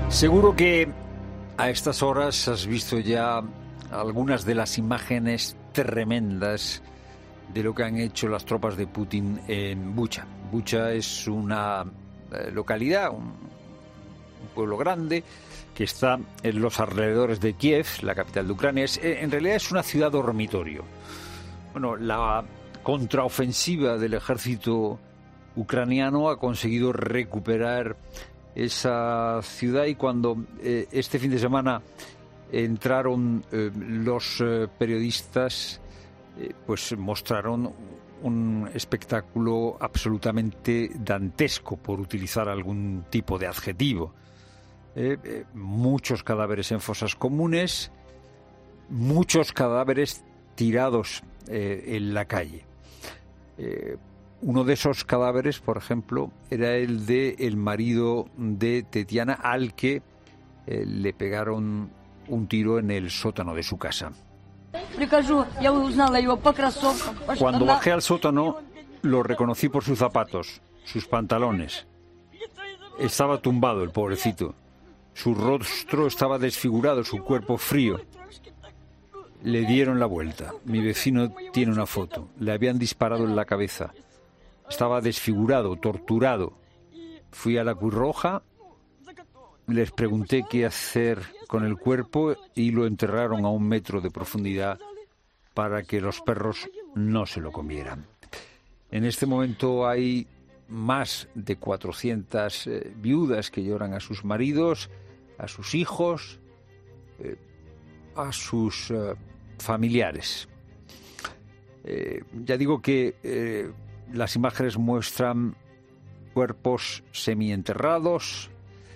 Seguro que a estas horas has visto ya algunas de las imágenes tremendas de lo que han hecho las tropas de Putin en Bucha. Bucha es una localidad, un pueblo grande que está en los alrededores de Kiev, la capital de Ucrania. En realidad es una ciudad dormitorio. Bueno, la contraofensiva del ejército ucraniano ha conseguido recuperar esa ciudad, y cuando este fin de semana entraron los periodistas, pues mostraron un espectáculo absolutamente dantesco, por utilizar algún tipo de adjetivo. Muchos cadáveres en fosas comunes, muchos cadáveres tirados en la calle. Uno de esos cadáveres, por ejemplo, era el del marido de Tetiana, al que le pegaron un tiro en el sótano de su casa. Cuando bajé al sótano, lo reconocí por sus zapatos, sus pantalones. Estaba tumbado el pobrecito. Su rostro estaba desfigurado, su cuerpo frío. Le dieron la vuelta. Mi vecino tiene una foto. Le habían disparado en la cabeza. Estaba desfigurado, torturado. Fui a la Cruz Roja, les pregunté qué hacer con el cuerpo y lo enterraron a 1 metro de profundidad para que los perros no se lo comieran. En este momento hay más de 400 viudas que lloran a sus maridos, a sus hijos, a sus familiares. Ya digo que las imágenes muestran cuerpos semienterrados.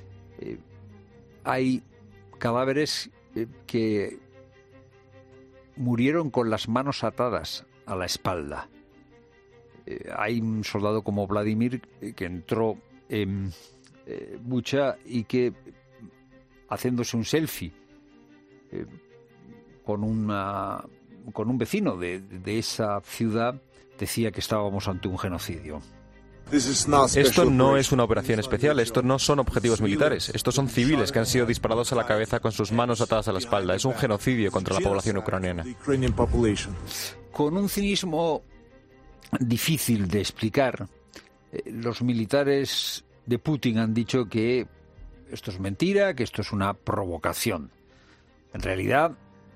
Hay cadáveres que murieron con las manos atadas a la espalda. Hay un soldado como Vladimir que entró en Bucha y que, haciéndose un selfie con un vecino de esa ciudad, decía que estábamos ante un genocidio. Esto no es una operación especial, estos no son objetivos militares, estos son civiles que han sido disparados a la cabeza con sus manos atadas a la espalda. Es un genocidio contra la población ucraniana. Con un cinismo difícil de explicar, los militares de Putin han dicho que esto es mentira, que esto es una provocación. En realidad,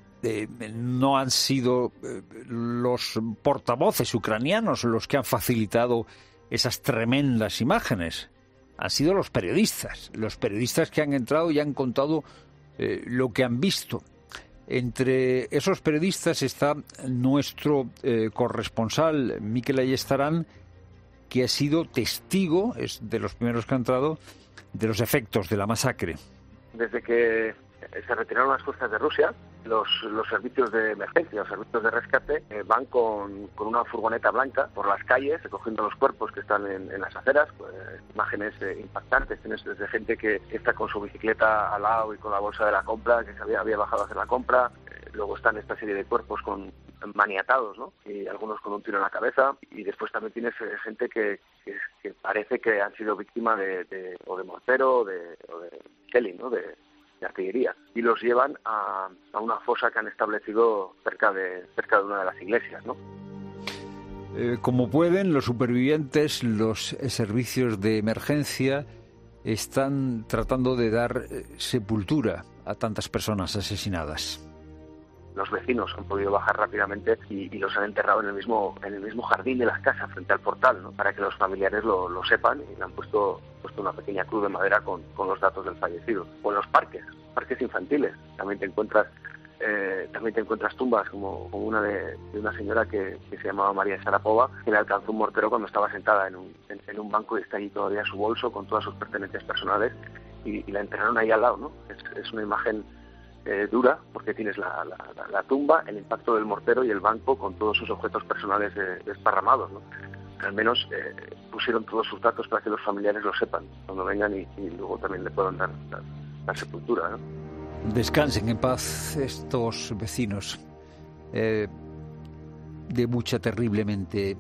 no han sido los portavoces ucranianos los que han facilitado esas tremendas imágenes. Han sido los periodistas que han entrado y han contado lo que han visto. Entre esos periodistas está nuestro corresponsal, Mikel Ayestarán, que ha sido testigo, es de los primeros que ha entrado, de los efectos de la masacre. Desde que se retiraron las fuerzas de Rusia, los servicios de emergencia, los servicios de rescate, van con una furgoneta blanca por las calles, recogiendo los cuerpos que están en las aceras. Imágenes impactantes, tienes desde gente que está con su bicicleta al lado y con la bolsa de la compra, que se había bajado a hacer la compra. Luego están esta serie de cuerpos maniatados, ¿no? Y algunos con un tiro en la cabeza. Y después también tienes gente que parece que han sido víctimas de mortero o de shelling, ¿no? De artillería, y los llevan a una fosa que han establecido cerca de una de las iglesias, ¿no? Como pueden, los supervivientes, los servicios de emergencia están tratando de dar sepultura a tantas personas asesinadas. Los vecinos han podido bajar rápidamente y los han enterrado en el mismo jardín de las casas, frente al portal, ¿no? Para que los familiares lo sepan, y le han puesto una pequeña cruz de madera con los datos del fallecido. O en los parques infantiles, también te encuentras tumbas como una de una señora que se llamaba María Sharapova, que le alcanzó un mortero cuando estaba sentada en un banco, y está allí todavía su bolso con todas sus pertenencias personales, y la enterraron ahí al lado, ¿no? Es una imagen dura, porque tienes la tumba, el impacto del mortero y el banco con todos sus objetos personales desparramados, ¿no? Al menos pusieron todos sus datos para que los familiares lo sepan cuando vengan, y luego también le puedan dar la sepultura, ¿no? Descansen en paz estos vecinos de Bucha, terriblemente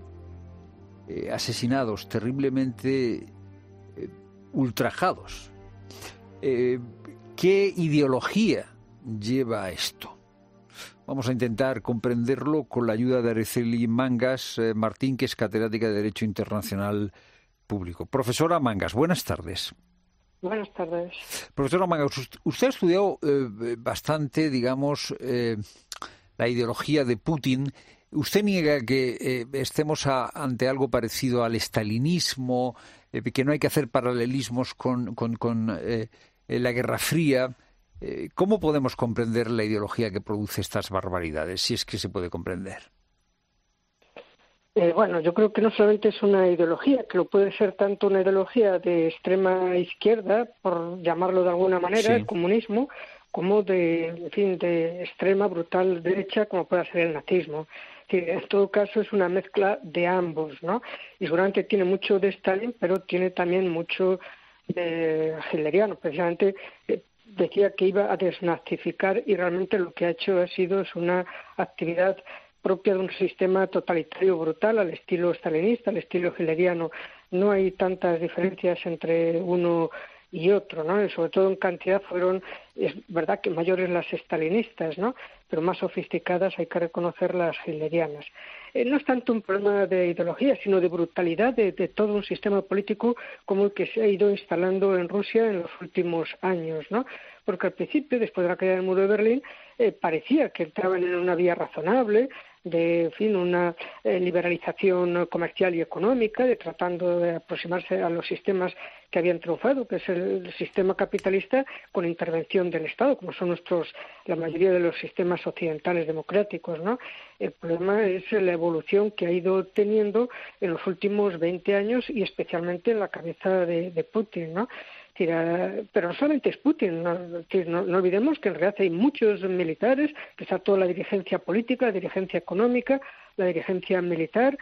asesinados, terriblemente ultrajados. ¿Qué ideología lleva a esto? Vamos a intentar comprenderlo con la ayuda de Araceli Mangas Martín, que es catedrática de Derecho Internacional Público. Profesora Mangas, buenas tardes. Buenas tardes. Profesora Mangas, usted ha estudiado bastante, digamos, la ideología de Putin. ¿Usted niega que estemos ante algo parecido al estalinismo, que no hay que hacer paralelismos con la Guerra Fría? ¿Cómo podemos comprender la ideología que produce estas barbaridades, si es que se puede comprender? Bueno, yo creo que no solamente es una ideología, que lo puede ser tanto una ideología de extrema izquierda, por llamarlo de alguna manera, el comunismo, como de extrema brutal derecha, como puede ser el nazismo. En todo caso es una mezcla de ambos, ¿no? Y seguramente tiene mucho de Stalin, pero tiene también mucho de hitleriano. Precisamente decía que iba a desnazificar y realmente lo que ha hecho es una actividad propia de un sistema totalitario brutal al estilo stalinista, al estilo hitleriano. No hay tantas diferencias entre uno y otro, ¿no? Y sobre todo en cantidad es verdad que mayores las stalinistas, ¿no? Pero más sofisticadas hay que reconocer las hitlerianas. No es tanto un problema de ideología, sino de brutalidad de todo un sistema político como el que se ha ido instalando en Rusia en los últimos años, ¿no? Porque al principio, después de la caída del muro de Berlín, parecía que entraban en una vía razonable de una liberalización comercial y económica, de tratando de aproximarse a los sistemas que habían triunfado, que es el sistema capitalista con intervención del Estado, como son la mayoría de los sistemas occidentales democráticos, ¿no? El problema es la evolución que ha ido teniendo en los últimos 20 años y especialmente en la cabeza de Putin, ¿no? Pero no solamente es Putin, no olvidemos que en realidad hay muchos militares, que está toda la dirigencia política, la dirigencia económica, la dirigencia militar,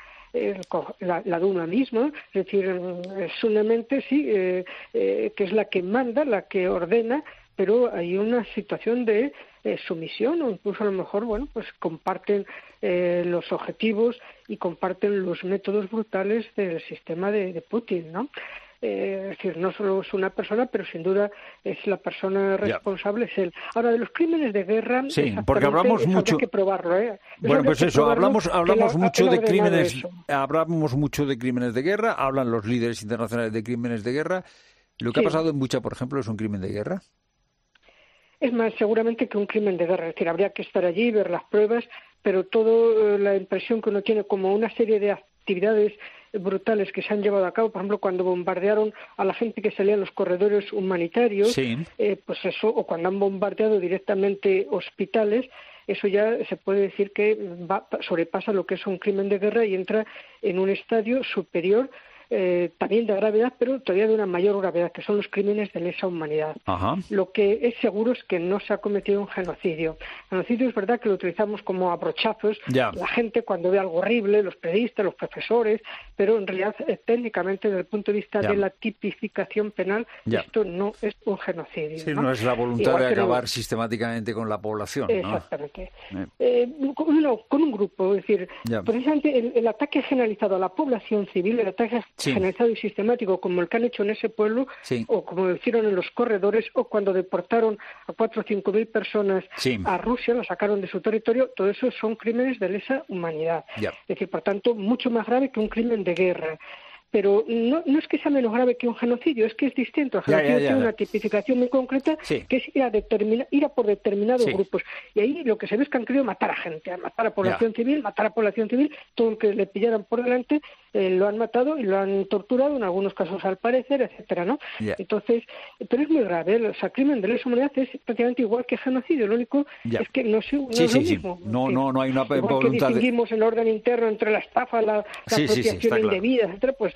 la Duma misma, es decir, es una mente que es la que manda, la que ordena, pero hay una situación de sumisión o incluso a lo mejor, pues comparten los objetivos y comparten los métodos brutales del sistema de Putin, ¿no? Es decir, no solo es una persona, pero sin duda es la persona responsable, es él. Ahora, de los crímenes de guerra, sí, porque hablamos mucho. Hay que probarlo, Bueno, pues eso, hablamos mucho de crímenes, hablamos mucho de crímenes de guerra, hablan los líderes internacionales de crímenes de guerra. Lo que ha pasado en Bucha, por ejemplo, es un crimen de guerra. Es más, seguramente que un crimen de guerra, es decir, habría que estar allí, ver las pruebas, pero toda la impresión que uno tiene como una serie de actividades brutales que se han llevado a cabo, por ejemplo, cuando bombardearon a la gente que salía en los corredores humanitarios, pues eso, o cuando han bombardeado directamente hospitales, eso ya se puede decir que sobrepasa lo que es un crimen de guerra y entra en un estadio superior, también de gravedad, pero todavía de una mayor gravedad, que son los crímenes de lesa humanidad. Ajá. Lo que es seguro es que no se ha cometido un genocidio. Genocidio es verdad que lo utilizamos como a brochazos, la gente cuando ve algo horrible, los periodistas, los profesores, pero en realidad técnicamente desde el punto de vista de la tipificación penal, esto no es un genocidio. Sí, no es la voluntad de acabar sistemáticamente con la población. Exactamente. Con un grupo, es decir, precisamente el ataque generalizado a la población civil, el ataque generalizado y sistemático como el que han hecho en ese pueblo, o como lo hicieron en los corredores, o cuando deportaron a 4 o 5 mil personas a Rusia, las sacaron de su territorio, todo eso son crímenes de lesa humanidad. Es decir, por tanto, mucho más grave que un crimen de guerra. Pero no es que sea menos grave que un genocidio, es que es distinto. El genocidio tiene una tipificación muy concreta, que es ir a por determinados grupos. Y ahí lo que se ve es que han querido matar a gente, matar a población civil, todo lo que le pillaran por delante, lo han matado y lo han torturado, en algunos casos al parecer, etcétera, ¿no? Entonces, pero es muy grave, o sea, crimen de lesa humanidad es prácticamente igual que genocidio, lo único es que no es lo mismo. No hay una voluntad que distinguimos en el orden interno entre la estafa, la apropiación indebida, etcétera, pues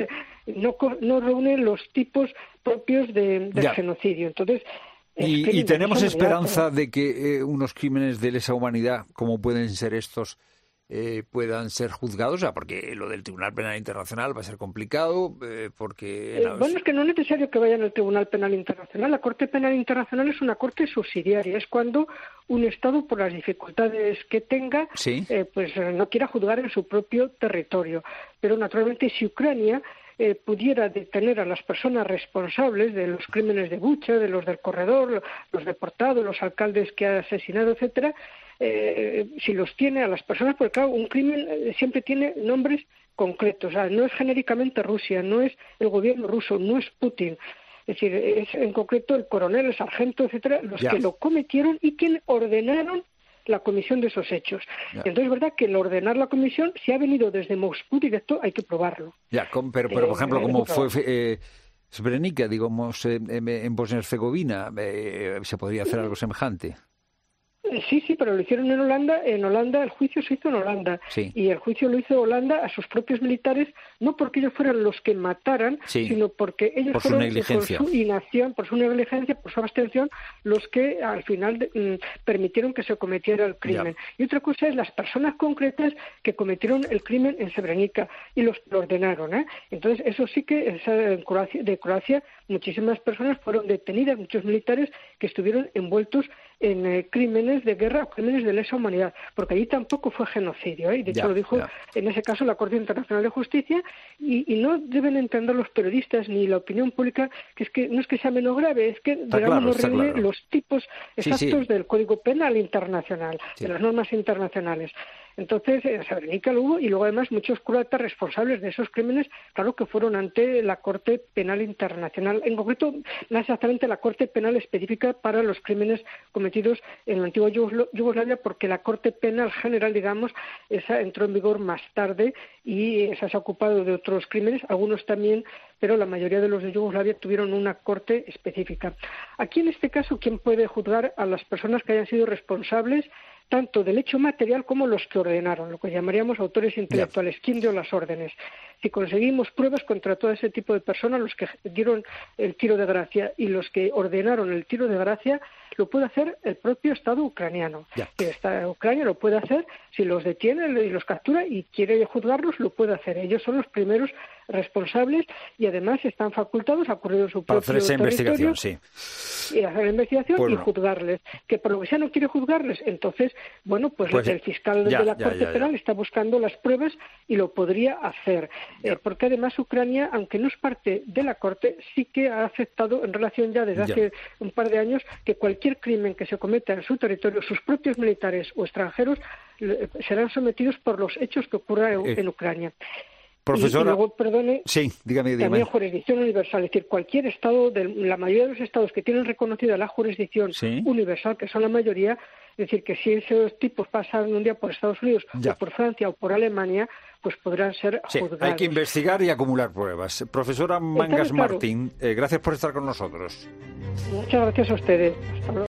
no reúne los tipos propios del genocidio. Entonces, y tenemos esperanza de que unos crímenes de lesa humanidad, como pueden ser estos, puedan ser juzgados, porque lo del Tribunal Penal Internacional va a ser complicado, porque... es que no es necesario que vayan al Tribunal Penal Internacional. La Corte Penal Internacional es una corte subsidiaria, es cuando un Estado, por las dificultades que tenga, pues no quiera juzgar en su propio territorio. Pero naturalmente si Ucrania pudiera detener a las personas responsables de los crímenes de Bucha, de los del corredor, los deportados, los alcaldes que ha asesinado, etcétera, si los tiene a las personas, porque claro, un crimen siempre tiene nombres concretos, o sea, no es genéricamente Rusia, no es el gobierno ruso, no es Putin. Es decir, es en concreto el coronel, el sargento, etcétera, los que lo cometieron y quienes ordenaron la comisión de esos hechos. Entonces es verdad que el ordenar la comisión, si ha venido desde Moscú directo, hay que probarlo. Pero por ejemplo, como fue Srebrenica, digamos, en Bosnia-Herzegovina, ¿se podría hacer algo semejante? Sí, pero lo hicieron en Holanda. En Holanda el juicio se hizo en Holanda. Sí. Y el juicio lo hizo Holanda a sus propios militares, no porque ellos fueran los que mataran, sino porque ellos por fueron, su negligencia. por su inacción, por su negligencia, por su abstención, los que al final permitieron que se cometiera el crimen. Y otra cosa es las personas concretas que cometieron el crimen en Srebrenica y lo ordenaron. Entonces, eso sí que de Croacia muchísimas personas fueron detenidas, muchos militares que estuvieron envueltos en crímenes de guerra o crímenes de lesa humanidad, porque allí tampoco fue genocidio, de hecho lo dijo en ese caso la Corte Internacional de Justicia, y no deben entender los periodistas ni la opinión pública que no es que sea menos grave, es que digamos los tipos exactos del Código Penal Internacional, de las normas internacionales. Entonces, en Srebrenica lo hubo, y luego además muchos croatas responsables de esos crímenes, claro que fueron ante la Corte Penal Internacional, en concreto, no exactamente la Corte Penal específica para los crímenes cometidos en la antigua Yugoslavia, porque la Corte Penal General, digamos, esa entró en vigor más tarde y esa se ha ocupado de otros crímenes, algunos también, pero la mayoría de los de Yugoslavia tuvieron una corte específica. Aquí, en este caso, ¿quién puede juzgar a las personas que hayan sido responsables tanto del hecho material como los que ordenaron, lo que llamaríamos autores intelectuales? ¿Quién dio las órdenes? Si conseguimos pruebas contra todo ese tipo de personas, los que dieron el tiro de gracia y los que ordenaron el tiro de gracia, lo puede hacer el propio Estado ucraniano. Ucrania lo puede hacer, si los detiene y los captura y quiere juzgarlos, lo puede hacer. Ellos son los primeros responsables y además están facultados a ocurrir en su propio hacer esa territorio, investigación, y hacer la investigación y juzgarles. Que por lo que sea no quiere juzgarles, entonces, pues el fiscal de la Corte Penal está buscando las pruebas y lo podría hacer. Porque además Ucrania, aunque no es parte de la Corte, sí que ha aceptado en relación ya desde hace un par de años que cualquier crimen que se cometa en su territorio, sus propios militares o extranjeros, serán sometidos por los hechos que ocurran en Ucrania. Profesora, y luego, perdone, dígame. También jurisdicción universal, es decir, cualquier Estado, la mayoría de los Estados que tienen reconocida la jurisdicción universal, que son la mayoría, es decir, que si esos tipos pasan un día por Estados Unidos o por Francia o por Alemania, pues podrán ser juzgados. Hay que investigar y acumular pruebas. Profesora Mangas Martín, gracias por estar con nosotros. Muchas gracias a ustedes. Hasta luego.